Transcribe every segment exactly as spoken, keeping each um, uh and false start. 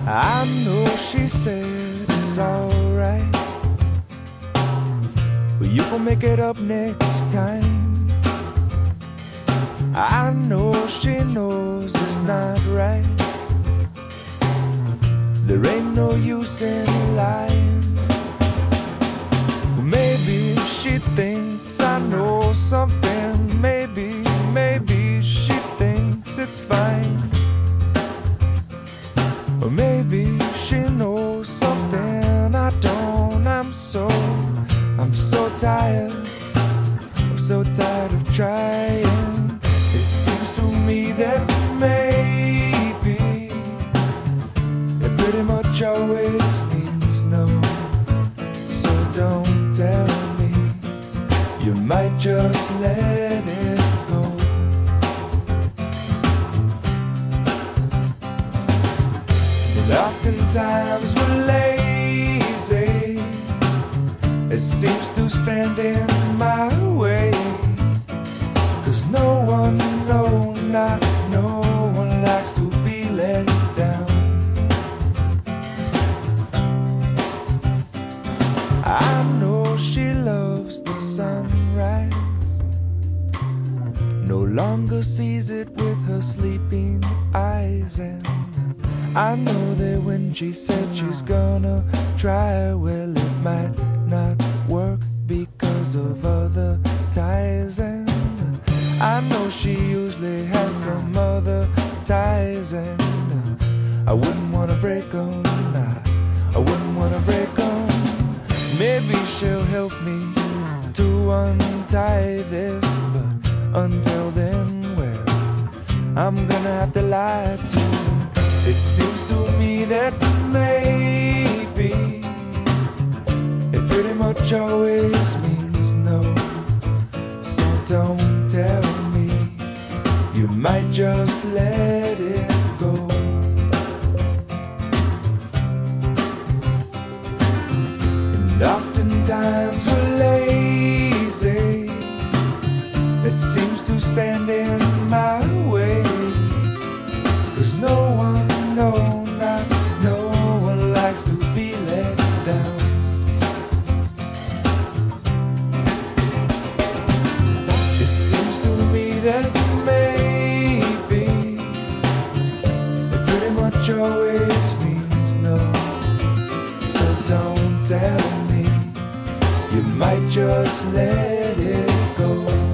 I know she said it's alright, but you gon' make it up next time. I know she knows it's not right. There ain't no use in lying. Maybe she thinks I know something. Maybe, maybe she thinks it's fine. Or maybe she knows something I don't. I'm so, I'm so tired. I'm so tired of trying. It seems to me that maybe it pretty much always means no. So don't tell me, you might just let it go. And oftentimes we're lazy. It seems to stand in my way. Cause no one, no, not no one likes to be let down. I know she loves the sunrise, no longer sees it with her sleeping eyes. And I know that when she said she's gonna try, well, it might not work because of other ties. And I know she usually has some other ties. And I wouldn't wanna break 'em, nah, I wouldn't wanna break 'em. Maybe she'll help me to untie this, but until then, well, I'm gonna have to lie to her. It seems to me that maybe it pretty much always means no. So don't tell me, you might just let it go. And oftentimes we're lazy. It seems to stand in my way. Cause no one, no, not no one likes to be let down. It seems to me that maybe it pretty much always means no. So don't tell me, you might just let it go.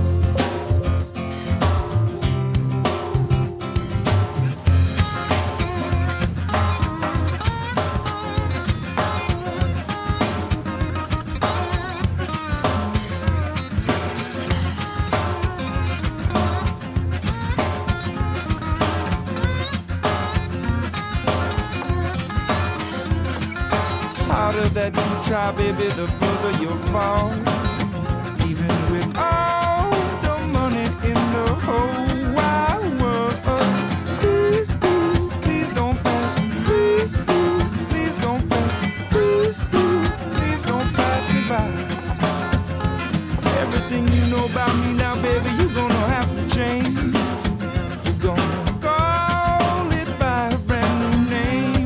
Harder that you try, baby, the further you'll fall. Even with all the money in the whole wide world. Please, please, please don't pass me. Please, please, please don't pass me. Please, please, please don't pass me by. Everything you know about me now, baby, you're gonna have to change. You're gonna call it by a brand new name.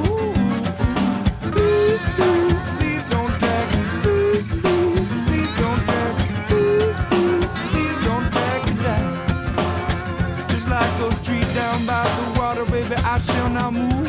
Please, please, please don't drag me. Please, please, please don't drag me. Please, please, please don't drag me down. Just like a tree down by the water, baby, I shall not move.